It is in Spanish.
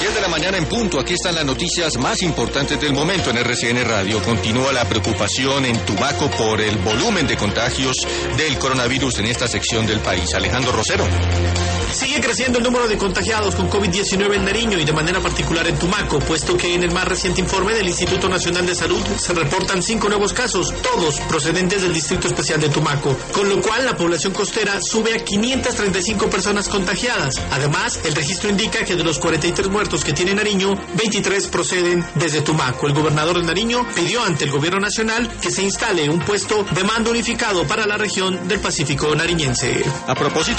10 de la mañana en punto, aquí están las noticias más importantes del momento en RCN Radio. Continúa la preocupación en Tumaco por el volumen de contagios del coronavirus en esta sección del país. Alejandro Rosero. Sigue creciendo el número de contagiados con COVID-19 en Nariño y de manera particular en Tumaco, puesto que en el más reciente informe del Instituto Nacional de Salud se reportan 5 nuevos casos, todos procedentes del Distrito Especial de Tumaco, con lo cual la población costera sube a 535 personas contagiadas. Además, el registro indica que de los 43 muertos que tiene Nariño, 23 proceden desde Tumaco. El gobernador de Nariño pidió ante el gobierno nacional que se instale un puesto de mando unificado para la región del Pacífico nariñense. A propósito